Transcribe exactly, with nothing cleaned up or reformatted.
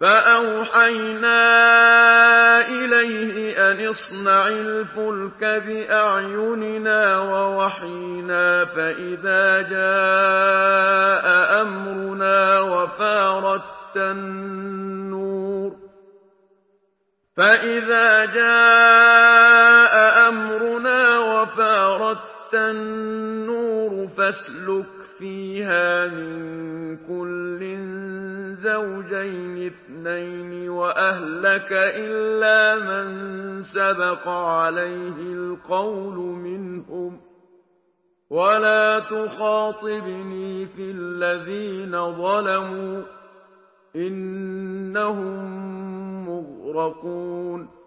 فأوحينا إليه أن اصنع الفلك بأعيننا ووحينا فإذا جاء أمرنا وفارت النور فإذا جاء أمرنا وفارت النور فاسلك فيها من كل زوجين اثنين وأهلك إلا من سبق عليه القول منهم ولا تخاطبني في الذين ظلموا إنهم مغرقون